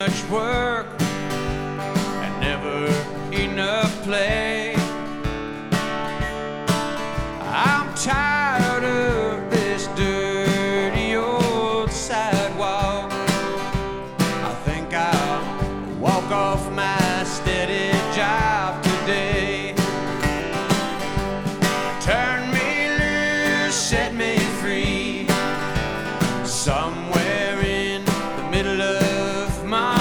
much work and never enough play. I'm tired